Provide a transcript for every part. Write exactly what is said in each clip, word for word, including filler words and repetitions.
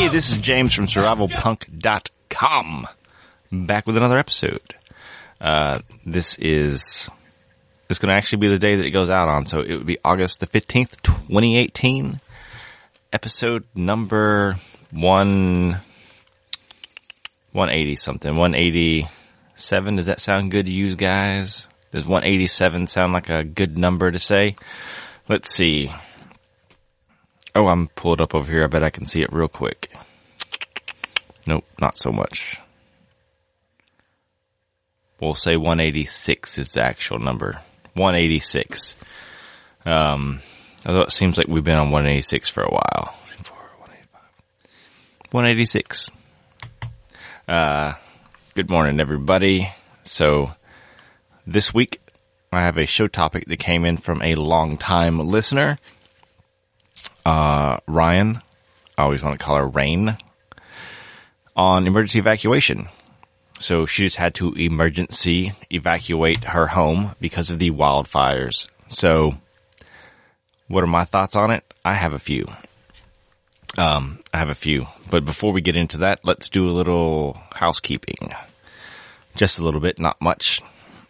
Hey, this is James from survival punk dot com, back with another episode. Uh, this is, this is going to actually be the day that it goes out on, so it would be August the fifteenth, twenty eighteen, episode number one, one eighty something, one eighty-seven. Does that sound good to you guys? Does one eighty-seven sound like a good number to say? Let's see. Oh, I'm pulled up over here. I bet I can see it real quick. Nope, not so much. We'll say one eighty-six is the actual number. one eighty-six. Um, although it seems like we've been on one eighty-six for a while. one eighty-six. Uh, good morning, everybody. So, this week, I have a show topic that came in from a long-time listener. Uh, Ryan, I always want to call her Rain, on emergency evacuation. So she just had to emergency evacuate her home because of the wildfires. So what are my thoughts on it? I have a few. Um, I have a few. But before we get into that, let's do a little housekeeping. Just a little bit, not much.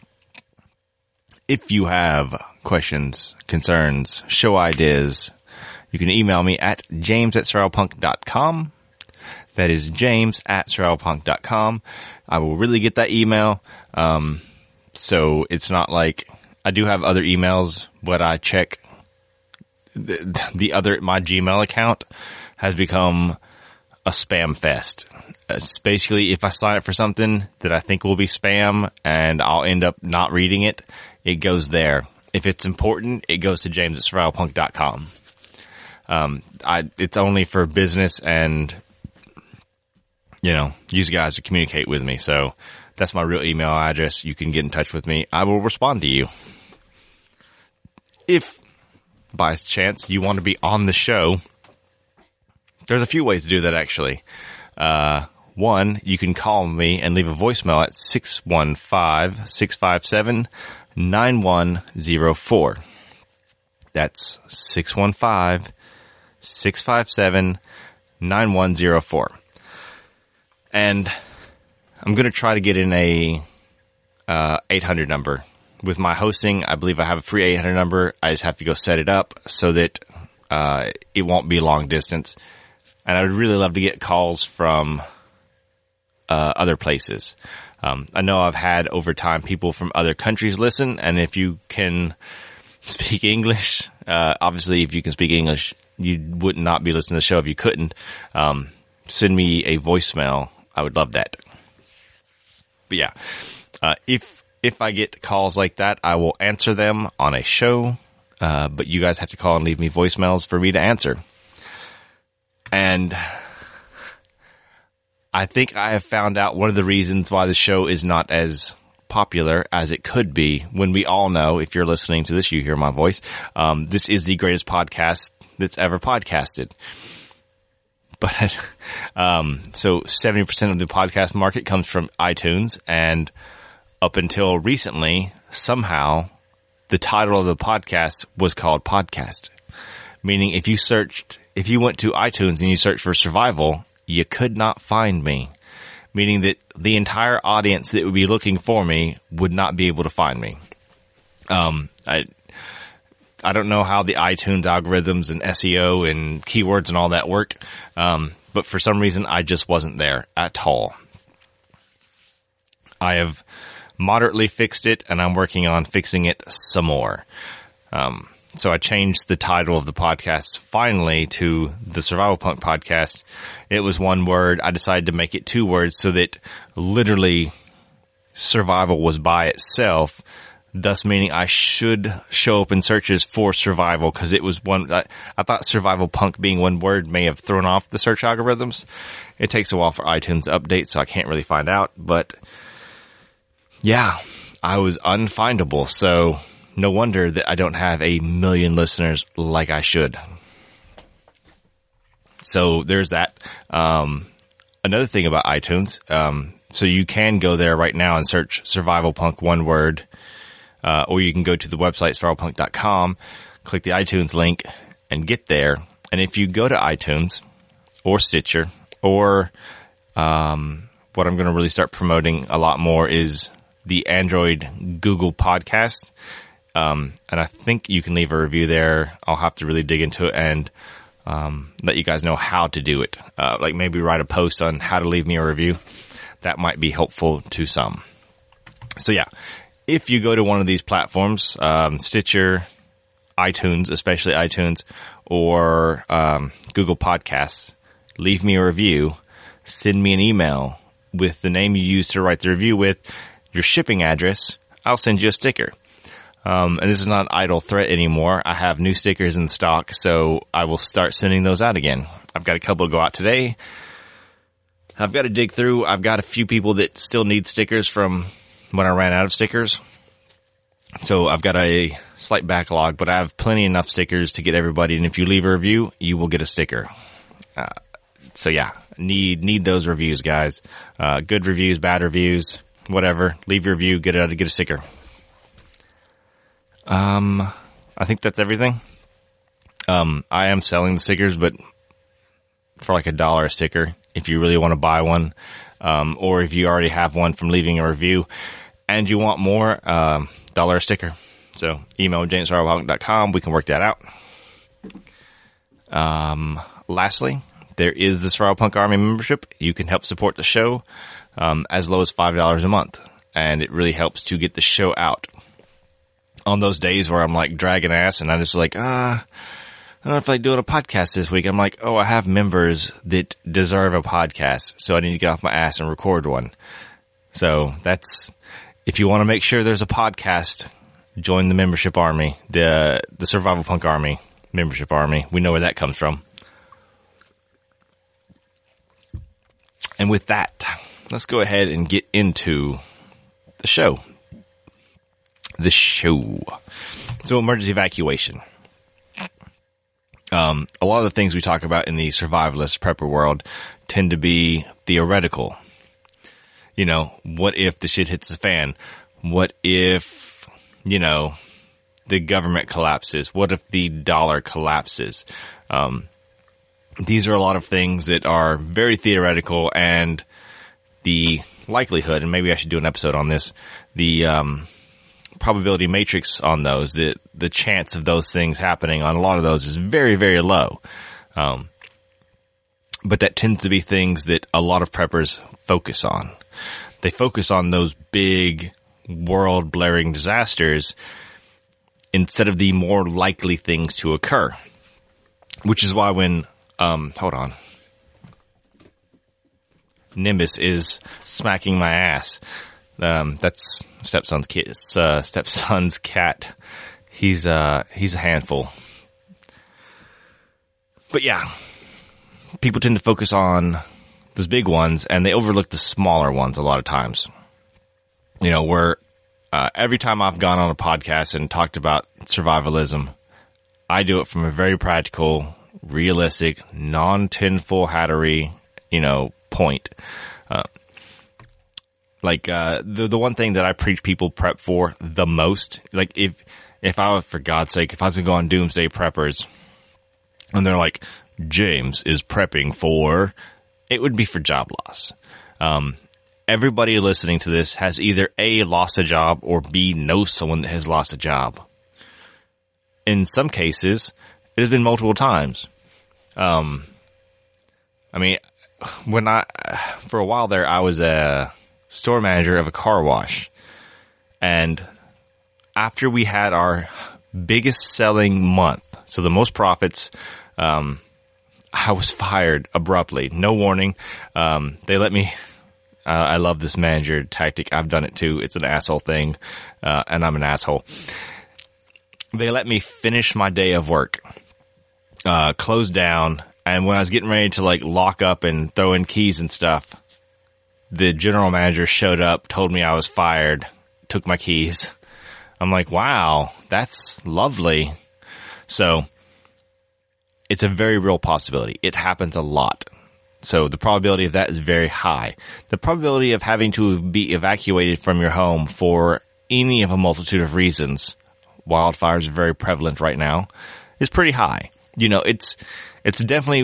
If you have questions, concerns, show ideas, you can email me at james at survival punk dot com. That is james at survival punk dot com. I will really get that email. Um, so it's not like I do have other emails, but I check the, the other, my Gmail account has become a spam fest. It's basically, if I sign up for something that I think will be spam and I'll end up not reading it, it goes there. If it's important, it goes to james at survival punk dot com. Um, I, it's only for business and, you know, use guys to communicate with me. So that's my real email address. You can get in touch with me. I will respond to you. If by chance you want to be on the show, there's a few ways to do that actually. Uh, one, you can call me and leave a voicemail at six one five, six five seven, nine one zero four. That's six one five, six five seven, nine one zero four. And I'm going to try to get in a uh, eight hundred number. With my hosting, I believe I have a free eight hundred number. I just have to go set it up so that uh, it won't be long distance. And I would really love to get calls from uh, other places. Um, I know I've had over time people from other countries listen, and if you can speak English, uh, obviously if you can speak English, you would not be listening to the show if you couldn't. Um, send me a voicemail. I would love that. But yeah, uh, if, if I get calls like that, I will answer them on a show. Uh, but you guys have to call and leave me voicemails for me to answer. And I think I have found out one of the reasons why the show is not as popular as it could be, when we all know, if you're listening to this, you hear my voice. Um, this is the greatest podcast that's ever podcasted. But, um, so seventy percent of the podcast market comes from iTunes, and up until recently, somehow the title of the podcast was called Podcast. Meaning if you searched, if you went to iTunes and you searched for survival, you could not find me. Meaning that the entire audience that would be looking for me would not be able to find me. Um, I, I don't know how the iTunes algorithms and S E O and keywords and all that work. Um, but for some reason, I just wasn't there at all. I have moderately fixed it, and I'm working on fixing it some more. Um, so I changed the title of the podcast finally to the Survival Punk Podcast. It was one word. I decided to make it two words so that literally survival was by itself, thus meaning I should show up in searches for survival, because it was one, I, I thought survival punk being one word may have thrown off the search algorithms. It takes a while for iTunes to update, so I can't really find out. But yeah, I was unfindable, so no wonder that I don't have a million listeners like I should. So there's that. Um, another thing about iTunes, um, so you can go there right now and search Survival Punk, one word, uh, or you can go to the website survival punk dot com, click the iTunes link, and get there. And if you go to iTunes or Stitcher or um, what I'm going to really start promoting a lot more is the Android Google Podcast. Um, and I think you can leave a review there. I'll have to really dig into it and um, let you guys know how to do it. Uh, like maybe write a post on how to leave me a review. That might be helpful to some. So yeah, if you go to one of these platforms, um, Stitcher, iTunes, especially iTunes, or um, Google Podcasts, leave me a review, send me an email with the name you used to write the review with, your shipping address, I'll send you a sticker. Um, and this is not an idle threat anymore. I have new stickers in stock, so I will start sending those out again. I've got a couple to go out today. I've got to dig through. I've got a few people that still need stickers from when I ran out of stickers. So I've got a slight backlog, but I have plenty enough stickers to get everybody. And if you leave a review, you will get a sticker. Uh, so yeah, need, need those reviews, guys. Uh, good reviews, bad reviews, whatever. Leave your review, get it, get a sticker. Um, I think that's everything. Um, I am selling the stickers, but for like a dollar a sticker, if you really want to buy one, um, or if you already have one from leaving a review and you want more, um, dollar a sticker. So email james survival punk dot com. We can work that out. Um, lastly, there is the Survival Punk Army membership. You can help support the show, um, as low as five dollars a month. And it really helps to get the show out. On those days where I'm like dragging ass and I'm just like, ah, I don't know if I like doing a podcast this week. I'm like, oh, I have members that deserve a podcast, so I need to get off my ass and record one. So that's, if you want to make sure there's a podcast, join the membership army, the the Survival Punk Army membership army. We know where that comes from. And with that, let's go ahead and get into the show. The show. So emergency evacuation. Um, a lot of the things we talk about in the survivalist prepper world tend to be theoretical. You know, what if the shit hits the fan? What if, you know, the government collapses? What if the dollar collapses? Um, these are a lot of things that are very theoretical, and the likelihood, and maybe I should do an episode on this, the, um, probability matrix on those, the the chance of those things happening on a lot of those is very, very low. Um, but that tends to be things that a lot of preppers focus on. They focus on those big world blaring disasters instead of the more likely things to occur. Which is why when, um, hold on. Nimbus is smacking my ass. Um, that's stepson's kid, uh, stepson's cat. He's, uh, he's a handful. But yeah, people tend to focus on those big ones and they overlook the smaller ones a lot of times. You know, where, uh, every time I've gone on a podcast and talked about survivalism, I do it from a very practical, realistic, non-tinfoil hattery, you know, point. Uh, Like, uh, the, the one thing that I preach people prep for the most, like, if, if I, for God's sake, if I was to go on Doomsday Preppers, and they're like, James is prepping for, it would be for job loss. Um, everybody listening to this has either A, lost a job, or B, knows someone that has lost a job. In some cases, it has been multiple times. Um, I mean, when I, for a while there, I was a store manager of a car wash. And after we had our biggest selling month, so the most profits, um, I was fired abruptly. No warning. Um, they let me, uh, I love this manager tactic. I've done it too. It's an asshole thing. Uh, and I'm an asshole. They let me finish my day of work, uh, close down. And when I was getting ready to like lock up and throw in keys and stuff, the general manager showed up, told me I was fired, took my keys. I'm like, wow, that's lovely. So it's a very real possibility. It happens a lot. So the probability of that is very high. The probability of having to be evacuated from your home for any of a multitude of reasons, wildfires are very prevalent right now, is pretty high. You know, it's, it's definitely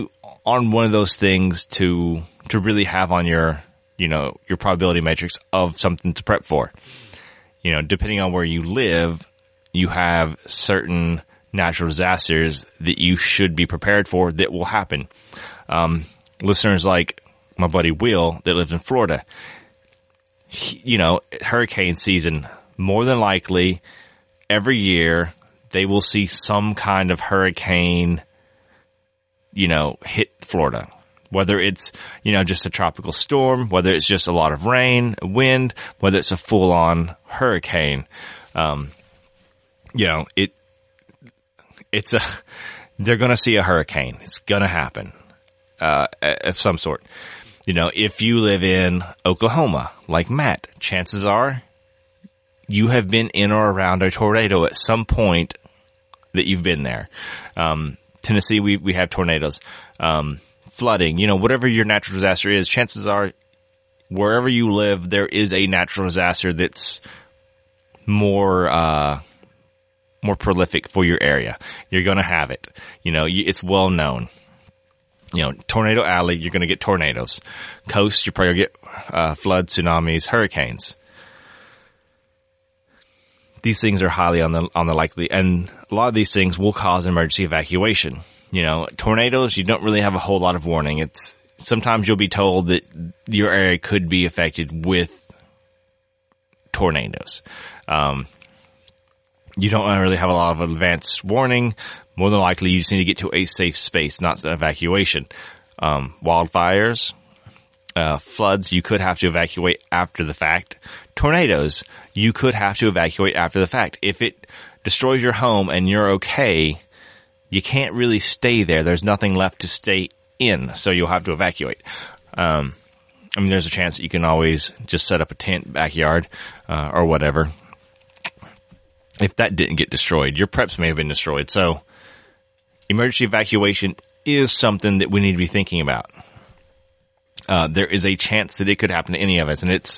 on one of those things to to really have on your, you know, your probability matrix of something to prep for. You know, depending on where you live, you have certain natural disasters that you should be prepared for that will happen. Um, listeners like my buddy Will that lives in Florida, he, you know, hurricane season, more than likely every year they will see some kind of hurricane, you know, hit Florida. Whether it's, you know, just a tropical storm, whether it's just a lot of rain, wind, whether it's a full-on hurricane. Um, you know, it, it's a, they're going to see a hurricane. It's going to happen, uh, of some sort. You know, if you live in Oklahoma, like Matt, chances are you have been in or around a tornado at some point that you've been there. Um, Tennessee, we, we have tornadoes. Um, flooding, you know, whatever your natural disaster is, chances are wherever you live, there is a natural disaster that's more, uh, more prolific for your area. You're going to have it. You know, it's well known. You know, Tornado Alley, you're going to get tornadoes. Coast, you're probably going to get, uh, floods, tsunamis, hurricanes. These things are highly on the, on the likely, and a lot of these things will cause emergency evacuation. You know, tornadoes, you don't really have a whole lot of warning. It's sometimes you'll be told that your area could be affected with tornadoes. Um, you don't really have a lot of advanced warning. More than likely, you just need to get to a safe space, not evacuation. Um, wildfires, uh, floods, you could have to evacuate after the fact. Tornadoes, you could have to evacuate after the fact. If it destroys your home and you're okay, you can't really stay there. There's nothing left to stay in, so you'll have to evacuate. Um, I mean, there's a chance that you can always just set up a tent backyard, uh, or whatever. If that didn't get destroyed, your preps may have been destroyed. So emergency evacuation is something that we need to be thinking about. Uh, there is a chance that it could happen to any of us, and it's,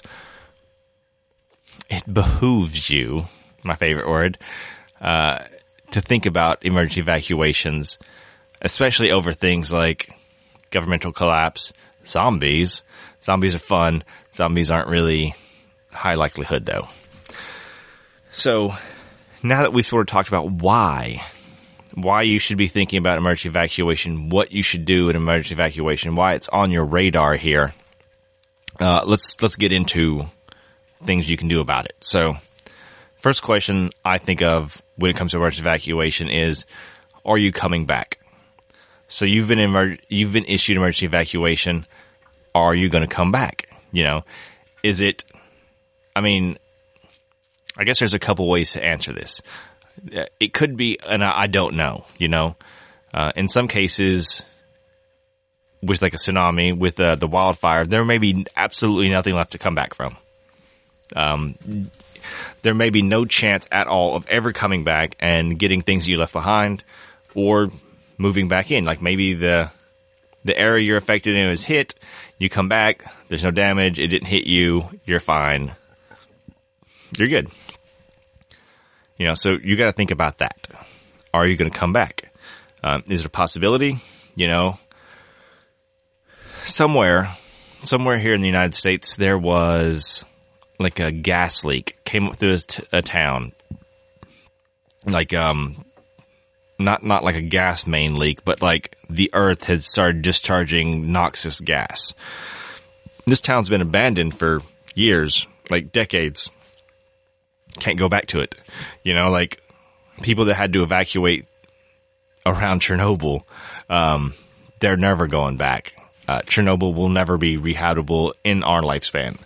it behooves you, my favorite word, uh, to think about emergency evacuations, especially over things like governmental collapse, zombies. Zombies are fun. Zombies aren't really high likelihood, though. So now that we've sort of talked about why, why you should be thinking about emergency evacuation, what you should do in emergency evacuation, why it's on your radar here, uh, let's let's get into things you can do about it. So first question I think of when it comes to emergency evacuation is, are you coming back? So you've been emer- you've been issued emergency evacuation. Are you going to come back? You know, is it, I mean, I guess there's a couple ways to answer this. It could be, and I don't know, you know, uh, in some cases with like a tsunami, with uh, the wildfire, there may be absolutely nothing left to come back from. Um, there may be no chance at all of ever coming back and getting things you left behind or moving back in. Like maybe the, the area you're affected in is hit, you come back, there's no damage, it didn't hit you, you're fine. You're good. You know, so you got to think about that. Are you going to come back? Um, is it a possibility? You know, somewhere, somewhere here in the United States, there was like a gas leak came up through a, t- a town. Like, um, not, not like a gas main leak, but like the earth had started discharging noxious gas. This town's been abandoned for years, like decades. Can't go back to it. You know, like people that had to evacuate around Chernobyl, um, they're never going back. Uh, Chernobyl will never be rehabitable in our lifespan.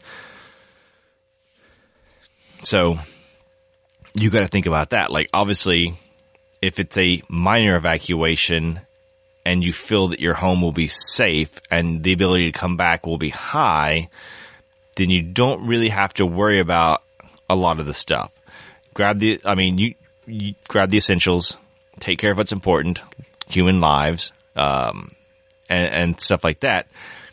So you got to think about that. Like obviously, if it's a minor evacuation and you feel that your home will be safe and the ability to come back will be high, then you don't really have to worry about a lot of the stuff. Grab the, I mean, you, you grab the essentials, take care of what's important, human lives, um, and, and stuff like that.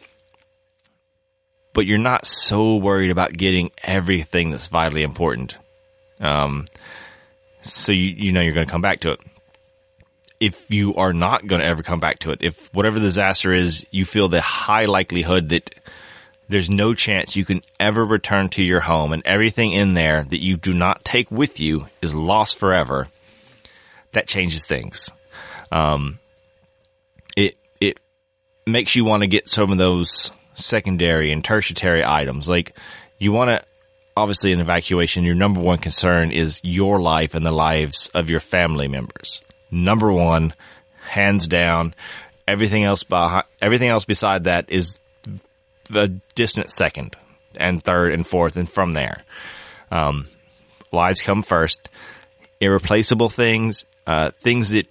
But you're not so worried about getting everything that's vitally important. Um, so you, you know you're going to come back to it. if you are not going to ever come back to it, if whatever the disaster is, you feel the high likelihood that there's no chance you can ever return to your home and everything in there that you do not take with you is lost forever, that changes things. Um, it, it makes you want to get some of those secondary and tertiary items. Like, you want to, obviously in evacuation, your number one concern is your life and the lives of your family members. Number one, hands down. Everything else behind, everything else beside that is the distant second and third and fourth, and from there, um, lives come first. Irreplaceable things, uh, things that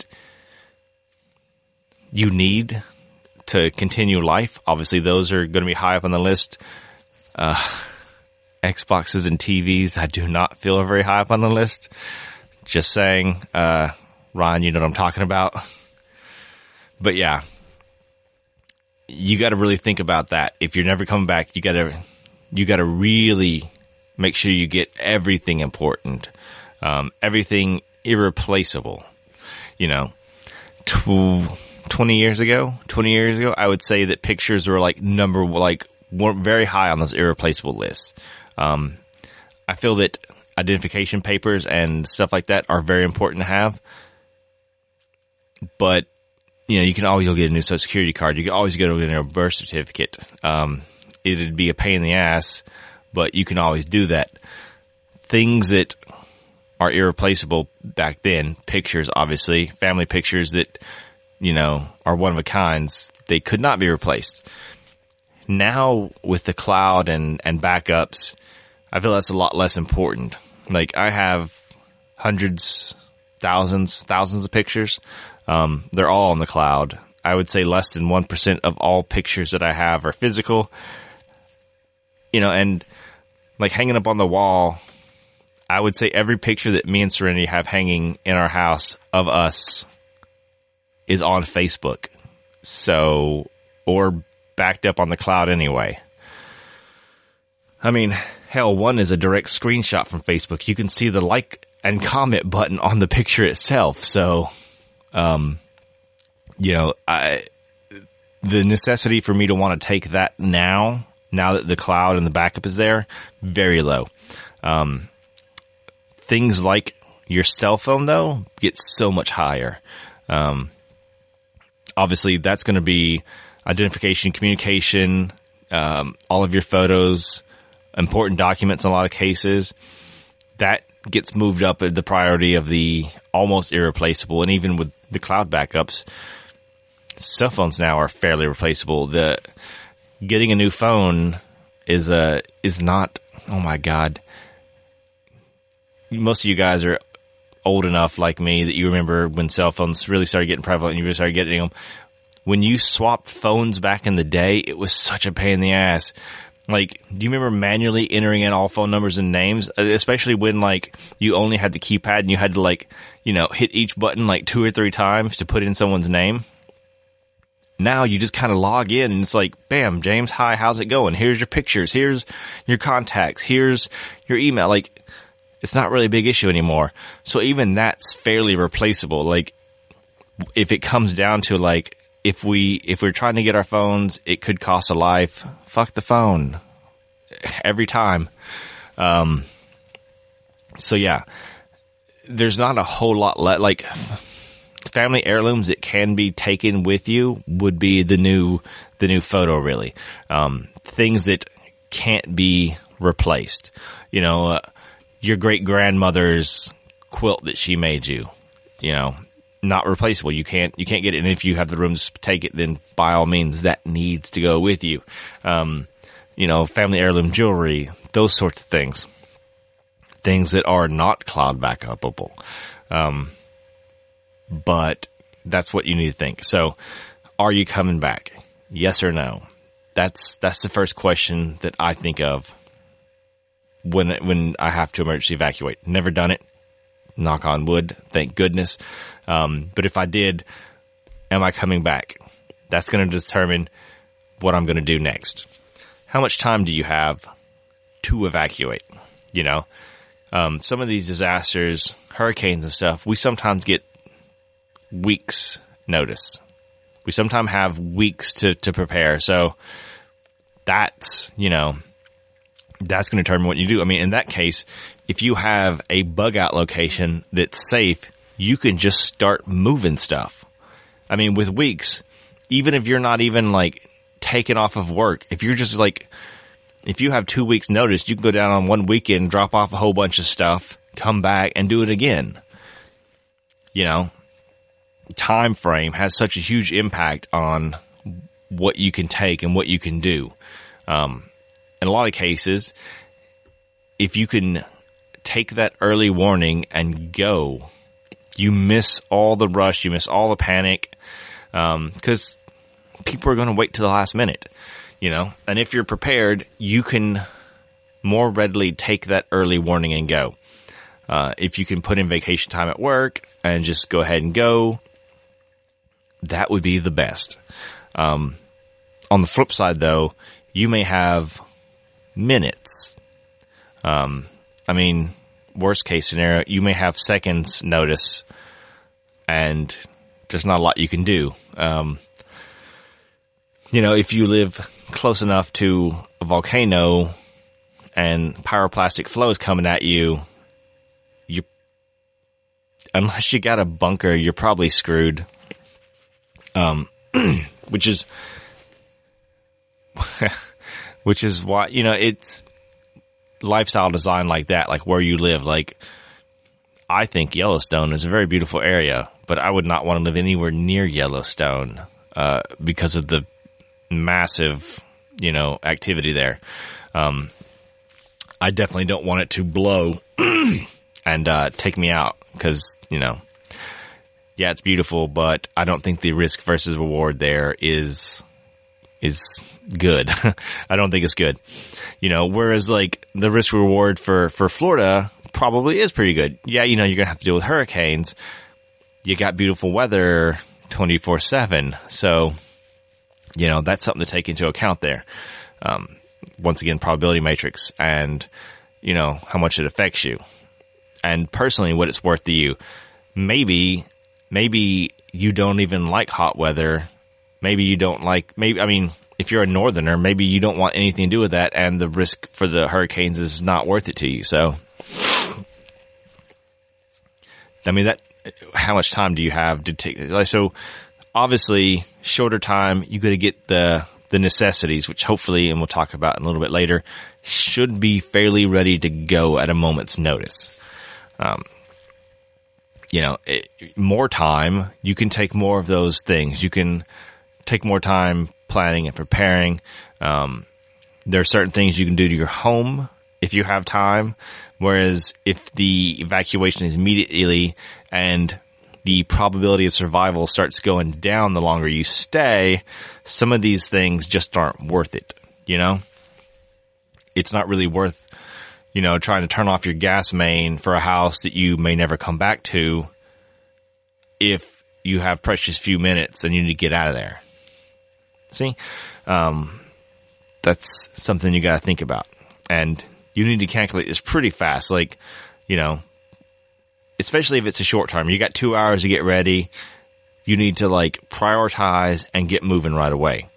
you need to continue life. Obviously, those are going to be high up on the list. Uh, Xboxes and T Vs, I do not feel are very high up on the list. Just saying, uh, Ryan, you know what I'm talking about. But yeah, you got to really think about that. If you're never coming back, you got to, you got to really make sure you get everything important, um, everything irreplaceable. You know, tw- twenty years ago, twenty years ago, I would say that pictures were like number, like weren't very high on those irreplaceable lists. Um, I feel that identification papers and stuff like that are very important to have. But, you know, you can always go get a new Social Security card. You can always go get a birth certificate. Um, it'd be a pain in the ass, but you can always do that. Things that are irreplaceable back then, pictures, obviously, family pictures that, you know, are one of a kinds, they could not be replaced. Now, with the cloud and, and backups, I feel that's a lot less important. Like, I have hundreds, thousands, thousands of pictures. Um, they're all on the cloud. I would say less than one percent of all pictures that I have are physical. You know, and like hanging up on the wall, I would say every picture that me and Serenity have hanging in our house of us is on Facebook. So, or backed up on the cloud anyway. I mean, hell, one is a direct screenshot from Facebook. You can see the like and comment button on the picture itself. So, um, you know, I, the necessity for me to want to take that now, now that the cloud and the backup is there, very low. Um, things like your cell phone, though, get so much higher. Um, obviously, that's going to be identification, communication, um, all of your photos, important documents in a lot of cases. That gets moved up at the priority of the almost irreplaceable. And even with the cloud backups, cell phones now are fairly replaceable. The getting a new phone is a is not. Oh my God! Most of you guys are old enough, like me, that you remember when cell phones really started getting prevalent and you really started getting them. When you swapped phones back in the day, it was such a pain in the ass. Like, do you remember manually entering in all phone numbers and names? Especially when, like, you only had the keypad and you had to, like, you know, hit each button like two or three times to put in someone's name. Now you just kind of log in and it's like, bam, James, hi, how's it going? Here's your pictures. Here's your contacts. Here's your email. Like, it's not really a big issue anymore. So even that's fairly replaceable. Like, if it comes down to, like, If we, if we're trying to get our phones, it could cost a life. Fuck the phone. Every time. Um, so yeah, there's not a whole lot le- like family heirlooms that can be taken with you would be the new, the new photo really. Um, things that can't be replaced. You know, uh, your great grandmother's quilt that she made you, you know, not replaceable. You can't, you can't get it. And if you have the room to take it, then by all means, that needs to go with you. Um, you know, family heirloom jewelry, those sorts of things. Things that are not cloud backupable. Um, but that's what you need to think. So, are you coming back? Yes or no? That's, that's the first question that I think of when, when I have to emergency evacuate. Never done it. Knock on wood, thank goodness. Um, but if I did, am I coming back? That's going to determine what I'm going to do next. How much time do you have to evacuate? You know, um, some of these disasters, hurricanes and stuff, we sometimes get weeks notice. We sometimes have weeks to, to prepare. So that's, you know, that's going to determine what you do. I mean, in that case, if you have a bug out location that's safe, you can just start moving stuff. I mean, with weeks, even if you're not even like taken off of work, if you're just like, if you have two weeks notice, you can go down on one weekend, drop off a whole bunch of stuff, come back and do it again. You know, time frame has such a huge impact on what you can take and what you can do. Um, in a lot of cases, if you can take that early warning and go, you miss all the rush, you miss all the panic, um, because people are going to wait to the last minute, you know, and if you're prepared, you can more readily take that early warning and go. Uh, if you can put in vacation time at work and just go ahead and go, that would be the best. Um, on the flip side though, you may have minutes. Um, I mean, worst case scenario, you may have seconds notice and there's not a lot you can do. Um, you know, if you live close enough to a volcano and pyroclastic flows coming at you, you, unless you got a bunker, you're probably screwed. Um, which is, which is why, you know, it's lifestyle design like that, like where you live. Like, I think Yellowstone is a very beautiful area, but I would not want to live anywhere near Yellowstone, uh, because of the massive, you know, activity there. Um, I definitely don't want it to blow and, uh, take me out because, you know, yeah, it's beautiful, but I don't think the risk versus reward there is, is good. I don't think it's good. You know, whereas like the risk reward for, for Florida probably is pretty good. Yeah, you know, you're going to have to deal with hurricanes. You got beautiful weather twenty-four seven. So, you know, that's something to take into account there. Um, once again, probability matrix and, you know, how much it affects you. And personally, what it's worth to you. Maybe, maybe you don't even like hot weather. Maybe you don't like, maybe, I mean, if you're a northerner, maybe you don't want anything to do with that and the risk for the hurricanes is not worth it to you. So, I mean, that, how much time do you have to take? Like, so obviously shorter time, you got to get the, the necessities, which hopefully, and we'll talk about in a little bit later, should be fairly ready to go at a moment's notice. Um, you know, it, more time, you can take more of those things. You can take more time planning and preparing. Um, there are certain things you can do to your home if you have time. Whereas if the evacuation is immediately and the probability of survival starts going down the longer you stay, some of these things just aren't worth it. You know, it's not really worth, you know, trying to turn off your gas main for a house that you may never come back to if you have precious few minutes and you need to get out of there. See, um, that's something you got to think about. And you need to calculate this pretty fast. Like, you know, especially if it's a short term, you got two hours to get ready. You need to like prioritize and get moving right away.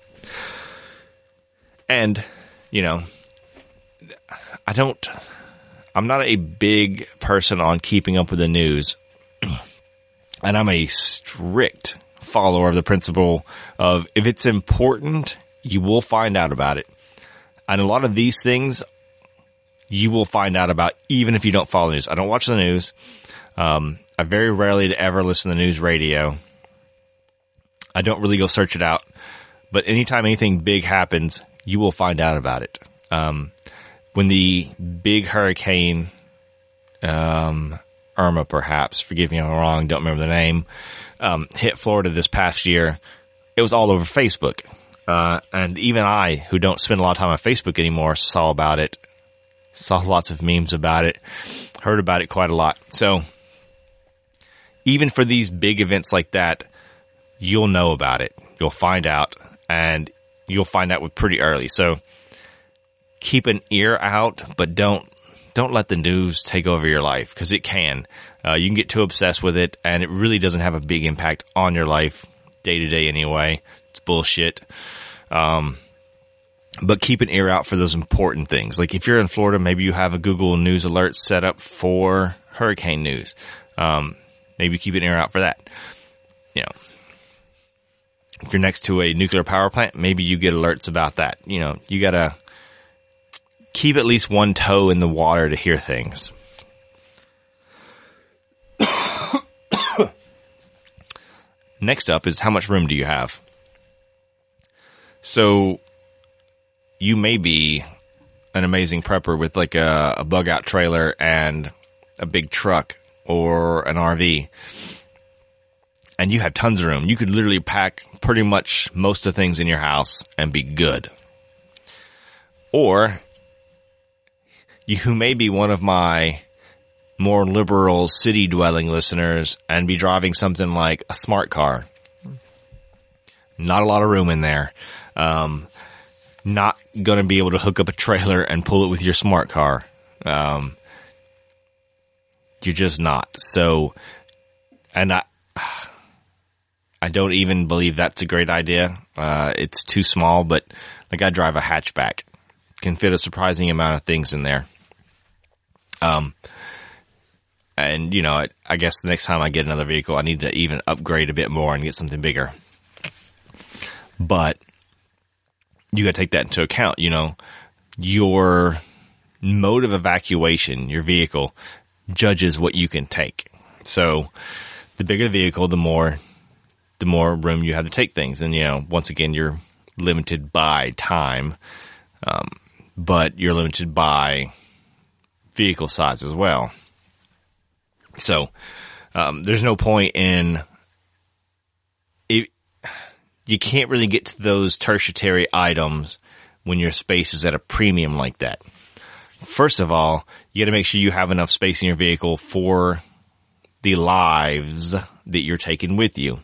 And, you know, I don't, I'm not a big person on keeping up with the news. And I'm a strict follower of the principle of if it's important, you will find out about it. And a lot of these things you will find out about even if you don't follow the news. I don't watch the news. Um, I very rarely to ever listen to news radio. I don't really go search it out. But anytime anything big happens, you will find out about it. Um, when the big hurricane, um, Irma perhaps, forgive me if I'm wrong, don't remember the name, um, hit Florida this past year, it was all over Facebook. Uh, and even I, who don't spend a lot of time on Facebook anymore, saw about it. Saw lots of memes about it, heard about it quite a lot. So even for these big events like that, you'll know about it. You'll find out, and you'll find out with pretty early. So keep an ear out, but don't don't let the news take over your life because it can. Uh, you can get too obsessed with it, and it really doesn't have a big impact on your life day to day anyway. It's bullshit. Um, but keep an ear out for those important things. Like if you're in Florida, maybe you have a Google News alert set up for hurricane news. Um, maybe keep an ear out for that. You know, if you're next to a nuclear power plant, maybe you get alerts about that. You know, you gotta keep at least one toe in the water to hear things. Next up is how much room do you have? So you may be an amazing prepper with like a, a bug out trailer and a big truck or an R V, and you have tons of room. You could literally pack pretty much most of the things in your house and be good. Or you may be one of my more liberal city-dwelling listeners and be driving something like a smart car. Not a lot of room in there. Um, not going to be able to hook up a trailer and pull it with your smart car. Um, you're just not. So, and I, I don't even believe that's a great idea. Uh, it's too small, but like I drive a hatchback. Can fit a surprising amount of things in there. Um, And, you know, I, I guess the next time I get another vehicle, I need to even upgrade a bit more and get something bigger. But you got to take that into account. You know, your mode of evacuation, your vehicle, judges what you can take. So the bigger the vehicle, the more, the more room you have to take things. And, you know, once again, you're limited by time, um, but you're limited by vehicle size as well. So, um, there's no point in it. You can't really get to those tertiary items when your space is at a premium like that. First of all, you got to make sure you have enough space in your vehicle for the lives that you're taking with you.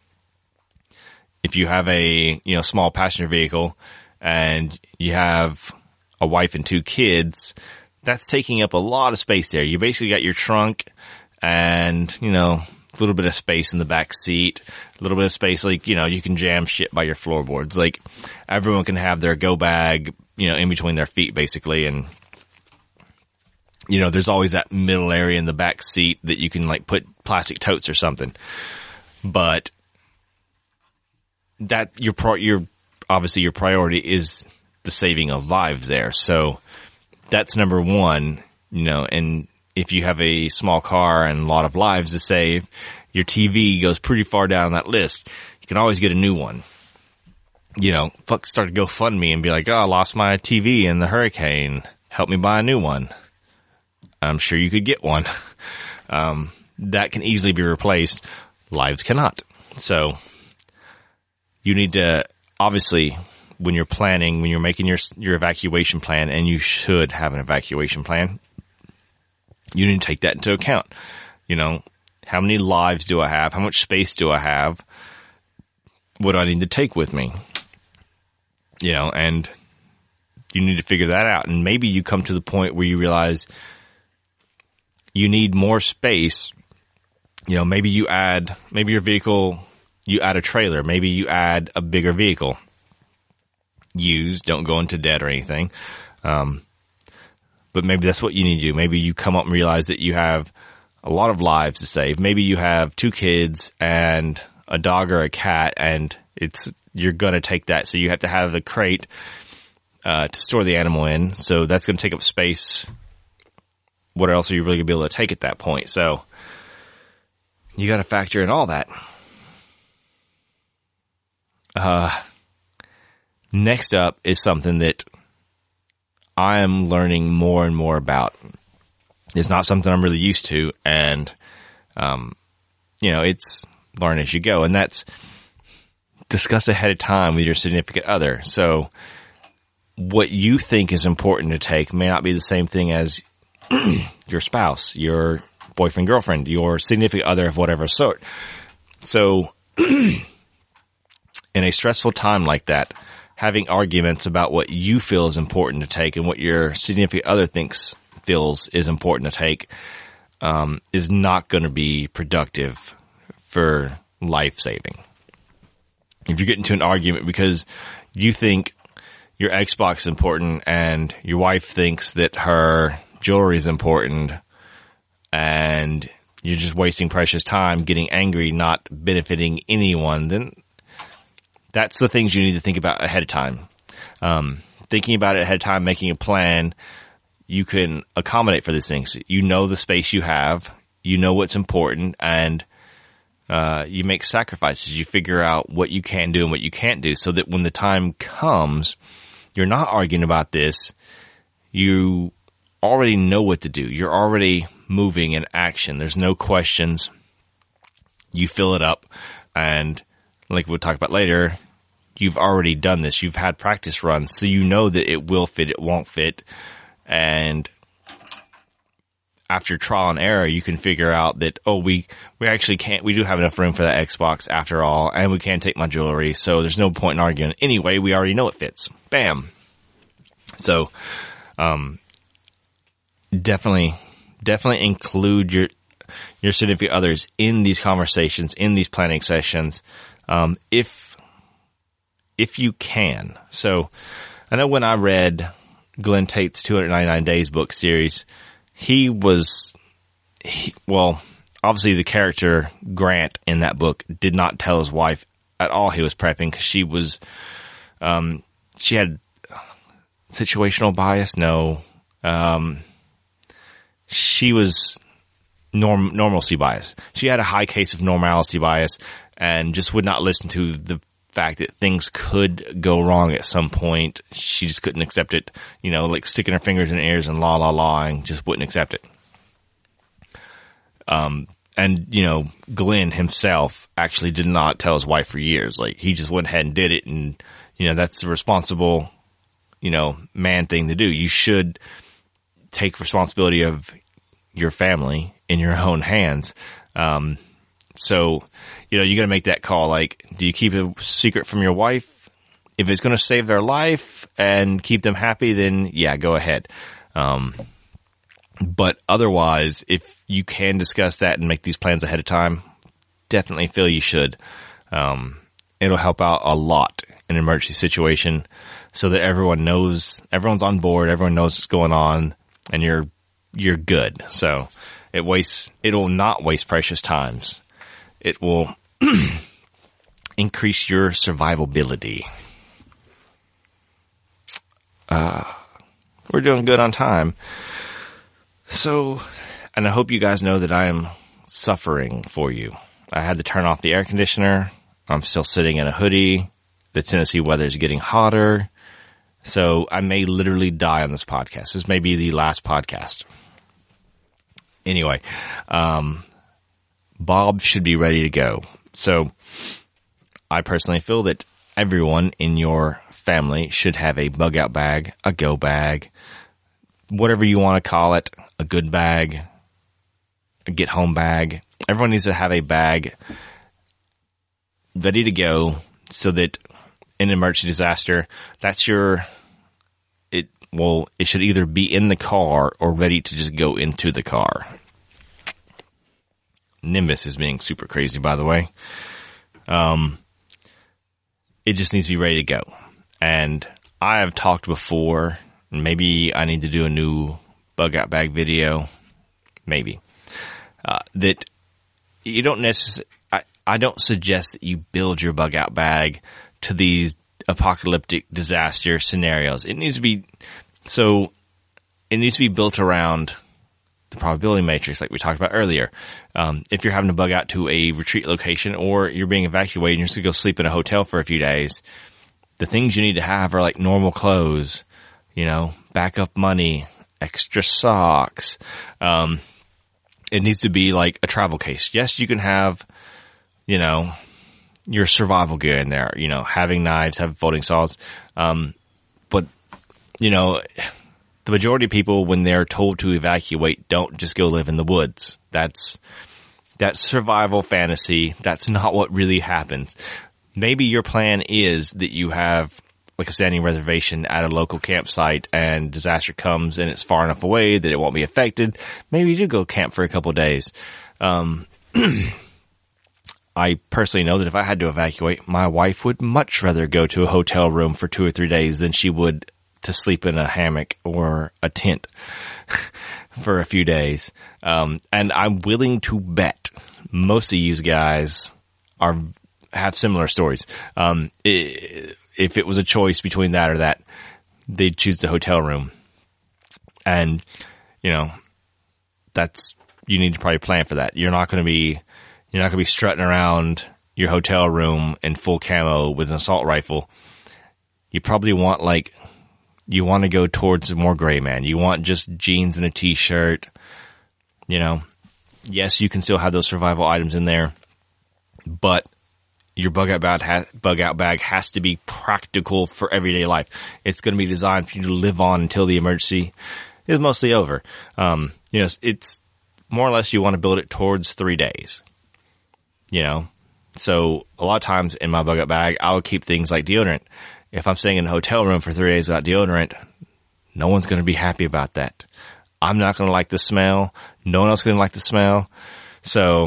If you have a, you know, small passenger vehicle and you have a wife and two kids, that's taking up a lot of space there. You basically got your trunk and, you know, a little bit of space in the back seat, a little bit of space, like, you know, you can jam shit by your floorboards. Like, everyone can have their go bag, you know, in between their feet, basically. And, you know, there's always that middle area in the back seat that you can, like, put plastic totes or something. But that, your pro, your, obviously your priority is the saving of lives there. So that's number one, you know, and if you have a small car and a lot of lives to save, your T V goes pretty far down that list. You can always get a new one. You know, fuck, start a GoFundMe and be like, oh, I lost my T V in the hurricane. Help me buy a new one. I'm sure you could get one. Um, that can easily be replaced. Lives cannot. So you need to, obviously, when you're planning, when you're making your, your evacuation plan, and you should have an evacuation plan, you need to take that into account. You know, how many lives do I have? How much space do I have? What do I need to take with me? You know, and you need to figure that out. And maybe you come to the point where you realize you need more space. You know, maybe you add, maybe your vehicle, you add a trailer. Maybe you add a bigger vehicle. Used, don't go into debt or anything. Um, But maybe that's what you need to do. Maybe you come up and realize that you have a lot of lives to save. Maybe you have two kids and a dog or a cat, and it's you're going to take that. So you have to have a crate uh, to store the animal in. So that's going to take up space. What else are you really going to be able to take at that point? So you got to factor in all that. Uh, next up is something that I am learning more and more about. It's not something I'm really used to, and, um, you know, it's learn as you go, and that's discuss ahead of time with your significant other. So what you think is important to take may not be the same thing as your spouse, your boyfriend, girlfriend, your significant other of whatever sort. So in a stressful time like that, having arguments about what you feel is important to take and what your significant other thinks feels is important to take, um, is not going to be productive for life saving. If you get into an argument because you think your Xbox is important and your wife thinks that her jewelry is important, and you're just wasting precious time getting angry, not benefiting anyone, then that's the things you need to think about ahead of time. Um, thinking about it ahead of time, making a plan, you can accommodate for these things. You know the space you have, you know what's important, and uh, you make sacrifices. You figure out what you can do and what you can't do so that when the time comes, you're not arguing about this. You already know what to do. You're already moving in action. There's no questions. You fill it up, and like we'll talk about later, you've already done this. You've had practice runs, so you know that it will fit, it won't fit. And after trial and error, you can figure out that, oh, we, we actually can't, we do have enough room for that Xbox after all, and we can take my jewelry, so there's no point in arguing. Anyway, we already know it fits. Bam. So, um, definitely, definitely include your, your significant others in these conversations, in these planning sessions, um, if, if you can. So, I know when I read Glenn Tate's two hundred ninety-nine Days book series, he was, he, well, obviously the character Grant in that book did not tell his wife at all he was prepping, because she was, um, she had situational bias. No, um, she was norm, normalcy bias. She had a high case of normalcy bias and just would not listen to the fact that things could go wrong at some point. She just couldn't accept it, you know, like sticking her fingers in her ears and la la la, and just wouldn't accept it. Um, and, you know, Glenn himself actually did not tell his wife for years. Like, he just went ahead and did it, and, you know, that's a responsible, you know, man thing to do. You should take responsibility of your family in your own hands. Um, so, you know, you got to make that call. Like, do you keep a secret from your wife? If it's going to save their life and keep them happy, then yeah, go ahead. Um, but otherwise, if you can discuss that and make these plans ahead of time, definitely feel you should. Um, it'll help out a lot in an emergency situation, so that everyone knows, everyone's on board, everyone knows what's going on, and you're, you're good. So it wastes, it'll not waste precious times. It will increase your survivability. Uh, we're doing good on time. So, and I hope you guys know that I am suffering for you. I had to turn off the air conditioner. I'm still sitting in a hoodie. The Tennessee weather is getting hotter. So I may literally die on this podcast. This may be the last podcast. Anyway, um, Bob should be ready to go. So I personally feel that everyone in your family should have a bug out bag, a go bag, whatever you want to call it, a good bag, a get home bag. Everyone needs to have a bag ready to go, so that in an emergency disaster, that's your, it, well, it should either be in the car or ready to just go into the car. Nimbus is being super crazy, by the way. Um, it just needs to be ready to go. And I have talked before, maybe I need to do a new bug out bag video, maybe, uh, that you don't necessarily, I, I don't suggest that you build your bug out bag to these apocalyptic disaster scenarios. It needs to be, so it needs to be built around the probability matrix, like we talked about earlier. Um, if you're having to bug out to a retreat location, or you're being evacuated and you're just going to go sleep in a hotel for a few days, the things you need to have are like normal clothes, you know, backup money, extra socks. Um, it needs to be like a travel case. Yes, you can have, you know, your survival gear in there, you know, having knives, having folding saws. Um, but, you know, the majority of people, when they're told to evacuate, don't just go live in the woods. That's, that's survival fantasy. That's not what really happens. Maybe your plan is that you have like a standing reservation at a local campsite and disaster comes and it's far enough away that it won't be affected, maybe you do go camp for a couple of days. Um, I personally know that if I had to evacuate, my wife would much rather go to a hotel room for two or three days than she would to sleep in a hammock or a tent for a few days. Um, and I'm willing to bet most of you guys are, have similar stories. Um, it, if it was a choice between that or that, they'd choose the hotel room. And, you know, that's, you need to probably plan for that. You're not going to be, you're not going to be strutting around your hotel room in full camo with an assault rifle. You probably want like, you want to go towards a more gray man. You want just jeans and a t-shirt. You know, yes, you can still have those survival items in there, but your bug out bag, ha- bug out bag has to be practical for everyday life. It's going to be designed for you to live on until the emergency is mostly over. Um, you know, it's more or less you want to build it towards three days. You know, so a lot of times in my bug out bag, I'll keep things like deodorant. If I'm staying in a hotel room for three days without deodorant, no one's going to be happy about that. I'm not going to like the smell. No one else is going to like the smell. So,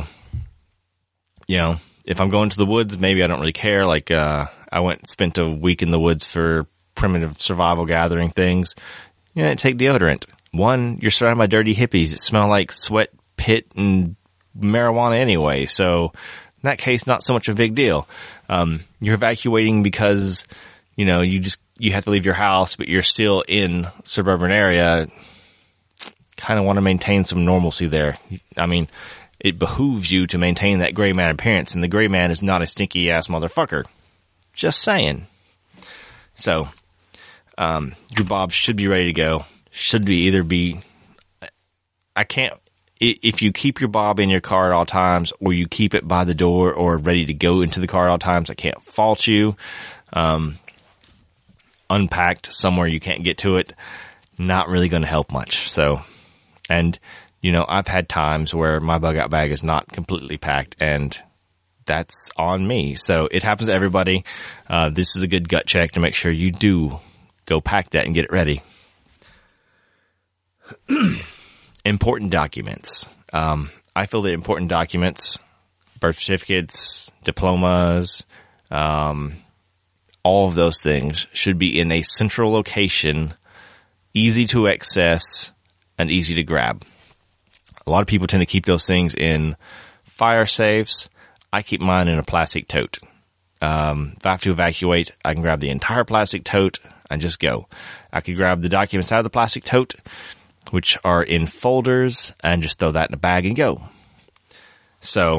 you know, if I'm going to the woods, maybe I don't really care. Like, uh, I went and spent a week in the woods for primitive survival gathering things. You know, take deodorant. One, you're surrounded by dirty hippies that smell like sweat, pit, and marijuana anyway. So, in that case, not so much a big deal. Um, you're evacuating because, you know, you just, you have to leave your house, but you're still in suburban area. Kind of want to maintain some normalcy there. I mean, it behooves you to maintain that gray man appearance, and the gray man is not a stinky ass motherfucker. Just saying. So, um, your bob should be ready to go. Should be either be, I can't, if you keep your bob in your car at all times, or you keep it by the door or ready to go into the car at all times, I can't fault you. Um, unpacked somewhere you can't get to it, not really going to help much. So, and, you know, I've had times where my bug out bag is not completely packed, and that's on me. So it happens to everybody. Uh, this is a good gut check to make sure you do go pack that and get it ready. Important documents. Um, I feel that important documents, birth certificates, diplomas, um, all of those things should be in a central location, easy to access, and easy to grab. A lot of people tend to keep those things in fire safes. I keep mine in a plastic tote. Um, if I have to evacuate, I can grab the entire plastic tote and just go. I could grab the documents out of the plastic tote, which are in folders, and just throw that in a bag and go. So,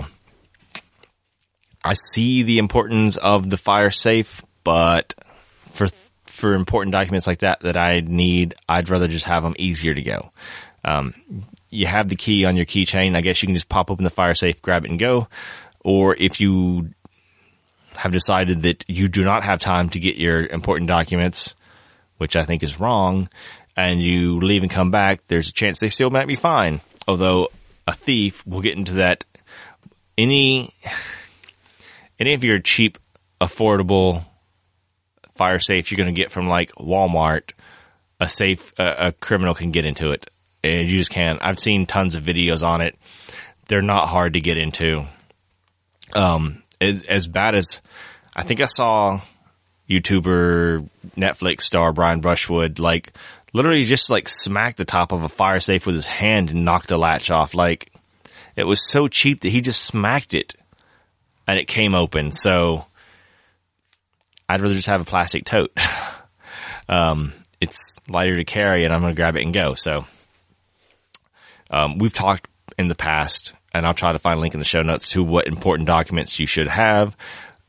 I see the importance of the fire safe, but for for important documents like that that I need, I'd rather just have them easier to go. Um, you have the key on your keychain. I guess you can just pop open the fire safe, grab it, and go. Or if you have decided that you do not have time to get your important documents, which I think is wrong, and you leave and come back, there's a chance they still might be fine. Although a thief will get into that. Any, any of your cheap, affordable fire safe you're going to get from like Walmart, a safe, uh, a criminal can get into it. And you just can't. I've seen tons of videos on it. They're not hard to get into. Um, as, as bad as, I think I saw YouTuber, Netflix star Brian Brushwood, like, literally just like smack the top of a fire safe with his hand and knock the latch off. Like, it was so cheap that he just smacked it and it came open. So I'd rather just have a plastic tote. um, it's lighter to carry and I'm going to grab it and go. So, um, we've talked in the past, and I'll try to find a link in the show notes to what important documents you should have.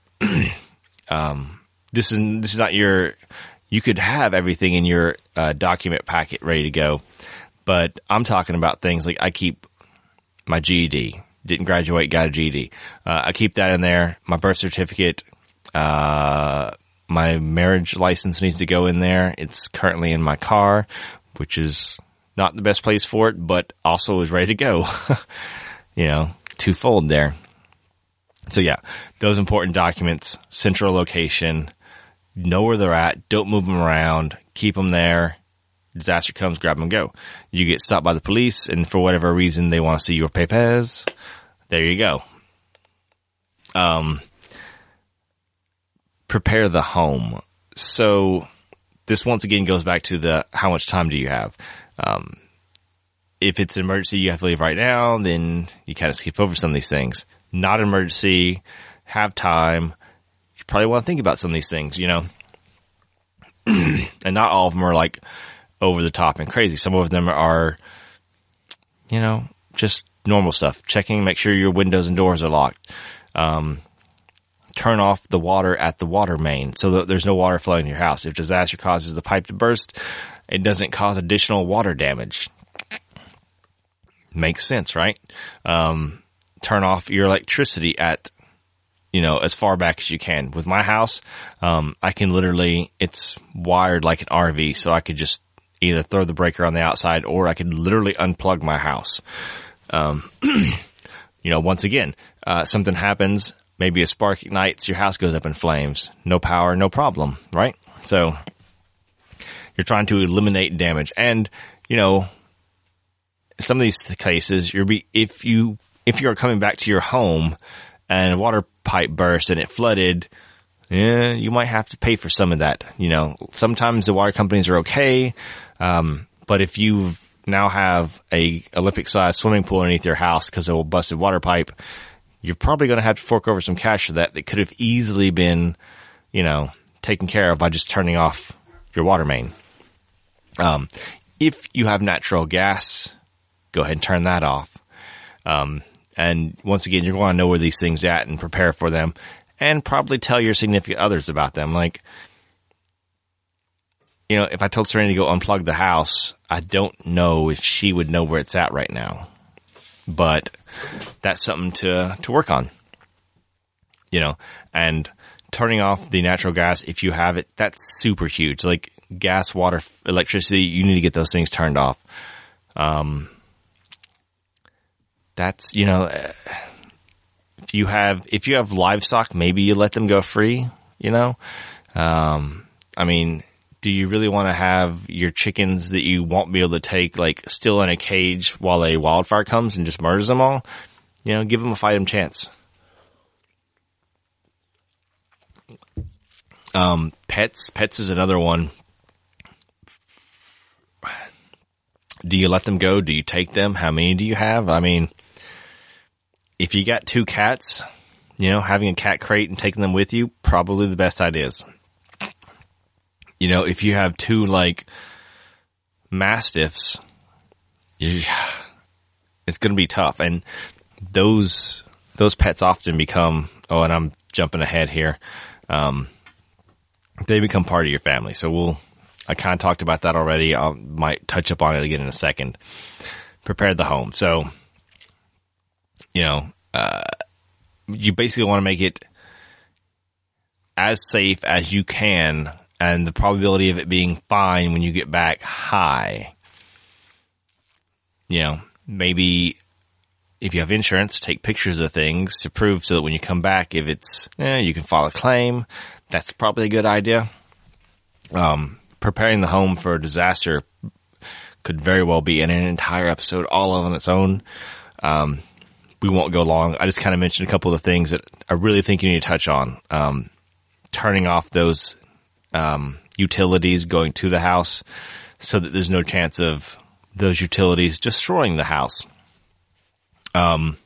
um, this is, this is not your, you could have everything in your uh, document packet ready to go, but I'm talking about things like I keep my G E D. Didn't graduate, got a G E D. Uh, I keep that in there. My birth certificate, uh, my marriage license needs to go in there. It's currently in my car, which is not the best place for it, but also is ready to go. You know, twofold there. So yeah, those important documents, central location, know where they're at. Don't move them around. Keep them there. Disaster comes, grab them and go. You get stopped by the police, and for whatever reason they want to see your papers. There you go. Um, prepare the home. So this once again goes back to the how much time do you have? Um, if it's an emergency, you have to leave right now, then you kind of skip over some of these things. Not an emergency, have time. You probably want to think about some of these things, you know. And not all of them are like over the top and crazy. Some of them are, you know, just normal stuff. Checking, make sure your windows and doors are locked. Um, turn off the water at the water main so that there's no water flowing in your house. If disaster causes the pipe to burst, it doesn't cause additional water damage. Makes sense, right? Um, turn off your electricity at, you know, as far back as you can. With my house, um, I can literally, it's wired like an R V, so I could just either throw the breaker on the outside or I could literally unplug my house. Um, you know, once again, uh, something happens, maybe a spark ignites, your house goes up in flames. No power, no problem, right? So you're trying to eliminate damage. And, you know, some of these cases, you're be, if you, if you're coming back to your home and a water pipe burst and it flooded, yeah, you might have to pay for some of that. You know, sometimes the water companies are okay. Um, but if you now have a Olympic-sized swimming pool underneath your house because of a busted water pipe, you're probably going to have to fork over some cash for that that could have easily been, you know, taken care of by just turning off your water main. Um, if you have natural gas, go ahead and turn that off. Um, and once again, you're going to know where these things are at and prepare for them, and probably tell your significant others about them. Like, you know, if I told Serenity to go unplug the house, I don't know if she would know where it's at right now. But that's something to, to work on. You know, and turning off the natural gas, if you have it, that's super huge. Like gas, water, electricity, you need to get those things turned off. Um, that's, you know, if you have, if you have livestock, maybe you let them go free, you know? Um, I mean, do you really want to have your chickens that you won't be able to take, like, still in a cage while a wildfire comes and just murders them all? You know, give them a fighting chance. Um, pets. Pets is another one. Do you let them go? Do you take them? How many do you have? I mean, if you got two cats, you know, having a cat crate and taking them with you, probably the best ideas. You know, if you have two, like, mastiffs, you, it's going to be tough. And those those pets often become, oh, and I'm jumping ahead here, um, they become part of your family. So we'll, I kind of talked about that already. I might touch up on it again in a second. Prepare the home. So, you know, uh, you basically want to make it as safe as you can, and the probability of it being fine when you get back high. You know, maybe if you have insurance, take pictures of things to prove so that when you come back, if it's, eh, you can file a claim. That's probably a good idea. Um, preparing the home for a disaster could very well be in an entire episode all on its own. Um, we won't go long. I just kind of mentioned a couple of the things that I really think you need to touch on. Um, turning off those um, utilities going to the house so that there's no chance of those utilities destroying the house. Um,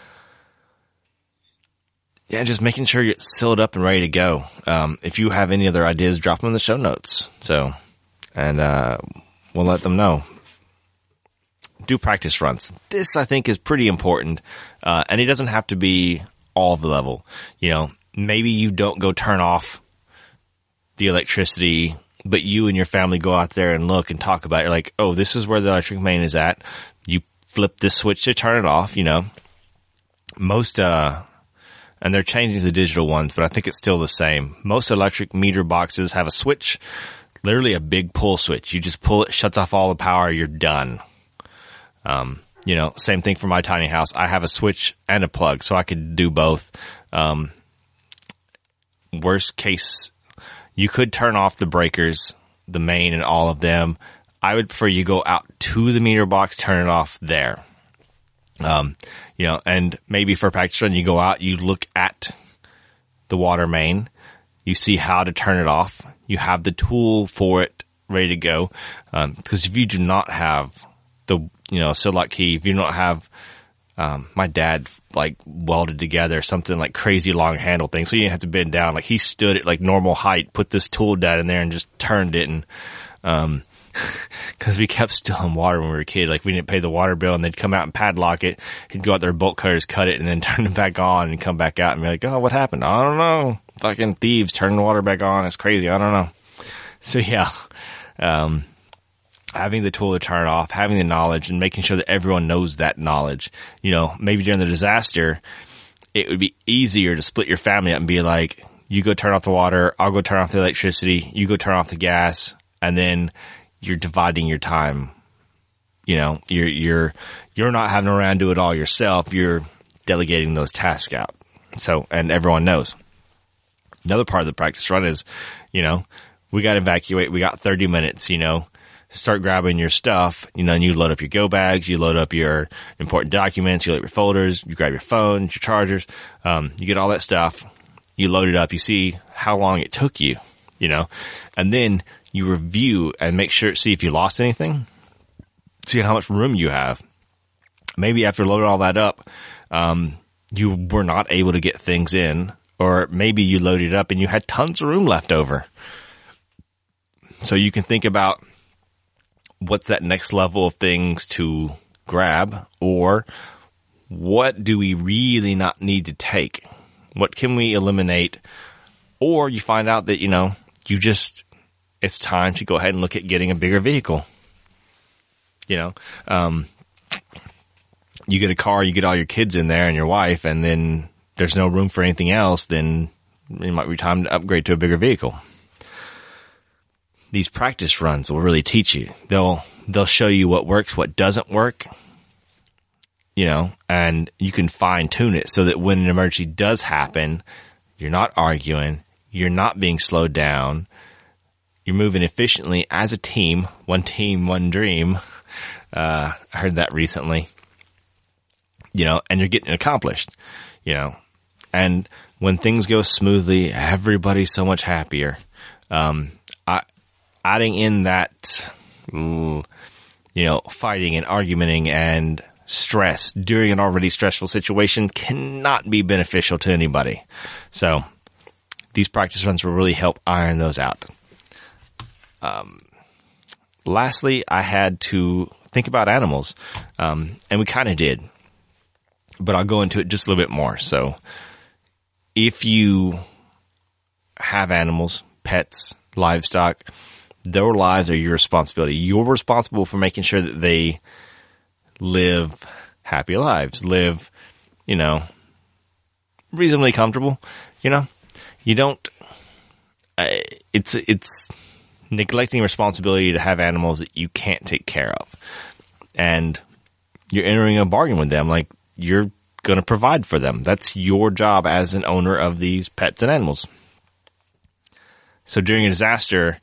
yeah, just making sure you're sealed up and ready to go. Um, if you have any other ideas, drop them in the show notes. So, and uh, we'll let them know. Do practice runs. This, I think, is pretty important. Uh, and it doesn't have to be all the level. You know, maybe you don't go turn off the electricity, but you and your family go out there and look and talk about it. You're like, oh, this is where the electric main is at. You flip this switch to turn it off, you know. Most, uh, and they're changing the digital ones, but I think it's still the same. Most electric meter boxes have a switch, literally a big pull switch. You just pull it, shuts off all the power, you're done. Um, you know, same thing for my tiny house. I have a switch and a plug, so I could do both. Um, worst case, You could turn off the breakers, the main and all of them. I would prefer you go out to the meter box, turn it off there. Um, you know, and maybe for a practice run, you go out, you look at the water main, you see how to turn it off. You have the tool for it ready to go. Um, because if you do not have the, you know, Sil-Lock key, if you don't have, um, my dad like welded together something like crazy long handle thing, so you didn't have to bend down. Like he stood at like normal height, put this tool down in there and just turned it. And, um, cause we kept stealing water when we were a kid. Like we didn't pay the water bill and they'd come out and padlock it. He'd go out there, bolt cutters, cut it and then turn it back on and come back out and be like, oh, what happened? I don't know. Fucking thieves turning the water back on. It's crazy. I don't know. So yeah, um, having the tool to turn it off, having the knowledge and making sure that everyone knows that knowledge. You know, maybe during the disaster, it would be easier to split your family up and be like, you go turn off the water, I'll go turn off the electricity, you go turn off the gas, and then you're dividing your time. You know, you're, you're, you're not having to around do it all yourself. You're delegating those tasks out. So, and everyone knows. Another part of the practice run is, you know, we got to evacuate. We got thirty minutes, you know, start grabbing your stuff, you know, and you load up your go bags, you load up your important documents, you load up your folders, you grab your phones, your chargers, um, you get all that stuff, you load it up, you see how long it took you, you know, and then you review and make sure, see if you lost anything, see how much room you have. Maybe after loading all that up, um, you were not able to get things in, or maybe you loaded up and you had tons of room left over. So you can think about what's that next level of things to grab, or what do we really not need to take? What can we eliminate? Or you find out that, you know, you just, it's time to go ahead and look at getting a bigger vehicle. You know, um, you get a car, you get all your kids in there and your wife, and then there's no room for anything else, then it might be time to upgrade to a bigger vehicle. These practice runs will really teach you. They'll, they'll show you what works, what doesn't work, you know, and you can fine tune it so that when an emergency does happen, you're not arguing, you're not being slowed down, you're moving efficiently as a team, one team, one dream. Uh, I heard that recently, you know, and you're getting it accomplished, you know, and when things go smoothly, everybody's so much happier. Um, I, adding in that, ooh, you know, fighting and argumenting and stress during an already stressful situation cannot be beneficial to anybody. So these practice runs will really help iron those out. Um, lastly, I had to think about animals, um, and we kind of did, but I'll go into it just a little bit more. So if you have animals, pets, livestock, their lives are your responsibility. You're responsible for making sure that they live happy lives, live, you know, reasonably comfortable. You know, you don't, uh, it's, it's neglecting responsibility to have animals that you can't take care of. And you're entering a bargain with them. Like, you're going to provide for them. That's your job as an owner of these pets and animals. So during a disaster,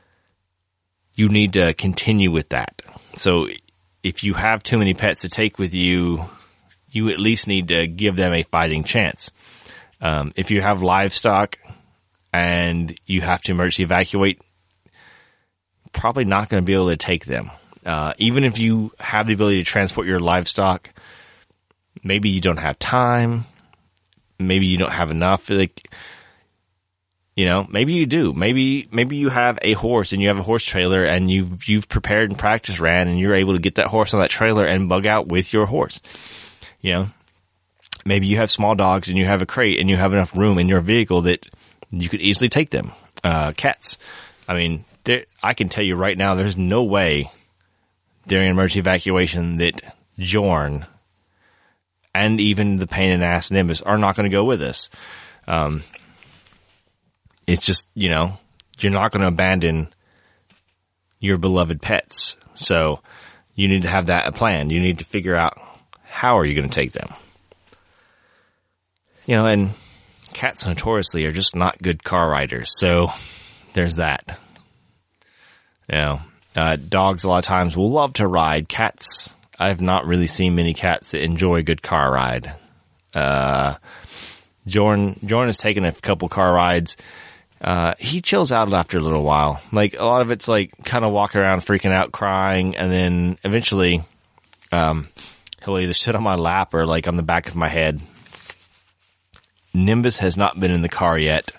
you need to continue with that. So if you have too many pets to take with you, you at least need to give them a fighting chance. Um, if you have livestock and you have to emergency evacuate, probably not going to be able to take them. Uh, even if you have the ability to transport your livestock, maybe you don't have time. Maybe you don't have enough. Like, you know, maybe you do. Maybe, maybe you have a horse and you have a horse trailer and you've, you've prepared and practice ran and you're able to get that horse on that trailer and bug out with your horse. You know, maybe you have small dogs and you have a crate and you have enough room in your vehicle that you could easily take them. Uh, cats. I mean, there, I can tell you right now, there's no way during an emergency evacuation that Jorn and even the pain in the ass Nimbus are not going to go with us. Um, It's just, you know, you're not going to abandon your beloved pets. So you need to have that plan. You need to figure out how are you going to take them. You know, and cats notoriously are just not good car riders. So there's that. You know, uh, dogs a lot of times will love to ride. Cats, I've not really seen many cats that enjoy a good car ride. Uh, Jordan, Jordan has taken a couple car rides. Uh, he chills out after a little while. Like, a lot of it's like kind of walking around freaking out, crying, and then eventually, um, he'll either sit on my lap or like on the back of my head. Nimbus has not been in the car yet.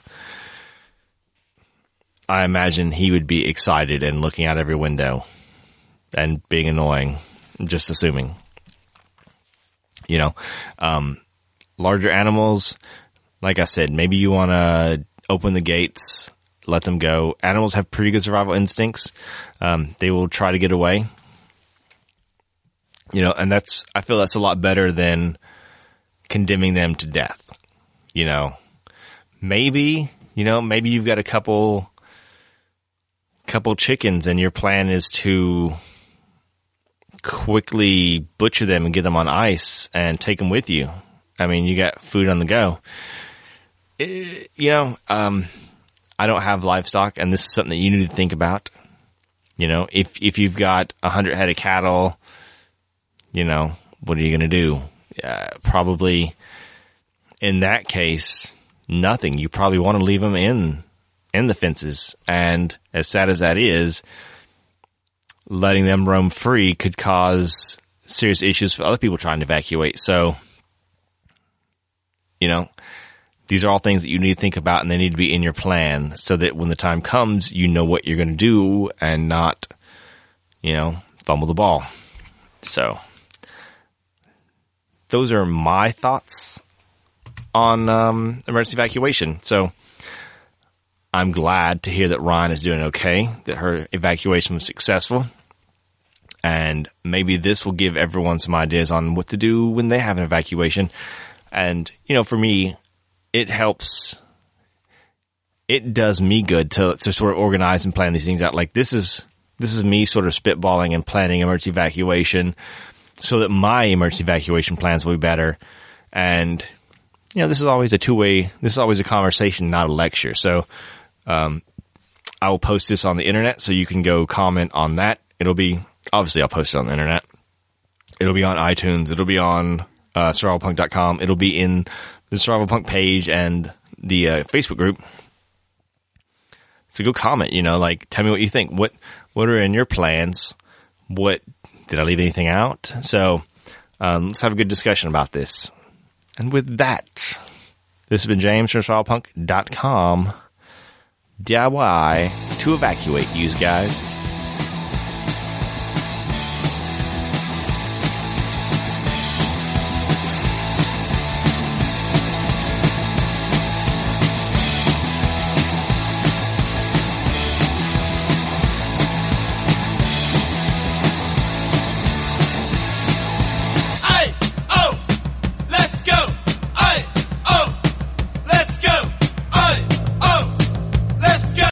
I imagine he would be excited and looking out every window and being annoying, just assuming. You know, um, larger animals, like I said, maybe you want to open the gates, let them go. Animals have pretty good survival instincts. Um, they will try to get away. You know, and that's, I feel that's a lot better than condemning them to death. You know, maybe, you know, maybe you've got a couple, couple chickens and your plan is to quickly butcher them and get them on ice and take them with you. I mean, you got food on the go. It, you know, um, I don't have livestock, and this is something that you need to think about. You know, if, if you've got a hundred head of cattle, you know, what are you going to do? Uh, probably in that case, nothing. You probably want to leave them in, in the fences. And as sad as that is, letting them roam free could cause serious issues for other people trying to evacuate. So, you know, these are all things that you need to think about, and they need to be in your plan so that when the time comes, you know what you're going to do and not, you know, fumble the ball. So, those are my thoughts on um, emergency evacuation. So, I'm glad to hear that Ryan is doing okay, that her evacuation was successful. And maybe this will give everyone some ideas on what to do when they have an evacuation. And, you know, for me, it helps, it does me good to, to sort of organize and plan these things out. Like, this is, this is me sort of spitballing and planning emergency evacuation so that my emergency evacuation plans will be better. And, you know, this is always a two-way, this is always a conversation, not a lecture. So, um, I will post this on the internet so you can go comment on that. It'll be, obviously I'll post it on the internet. It'll be on iTunes. It'll be on, uh, survival punk dot com. It'll be in the Survival Punk page and the, uh, Facebook group. So go comment, you know, like, tell me what you think. What, what are in your plans? What, did I leave anything out? So, um, let's have a good discussion about this. And with that, this has been James from survival punk dot com. D I Y to evacuate, you guys.